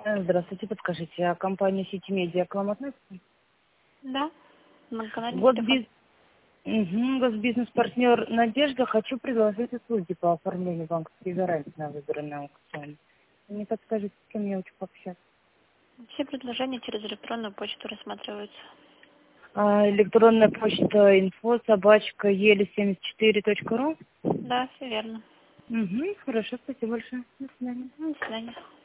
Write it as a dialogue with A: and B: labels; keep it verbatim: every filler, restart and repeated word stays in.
A: Э, Здравствуйте, подскажите, а компания Сити Медиа к вам относится?
B: Да, многоканальный телефон.
A: Госбиз... Угу, госбизнес-партнер Надежда. Хочу предложить услуги по оформлению банковской гарантии на выбранный аукцион. Не подскажите, с кем я хочу пообщаться?
B: Все предложения через электронную почту рассматриваются.
A: А, электронная почта инфо собачка еле семьдесят четыре точка ру.
B: Да, все верно.
A: Угу, хорошо, спасибо большое. До свидания.
B: Ну, до свидания.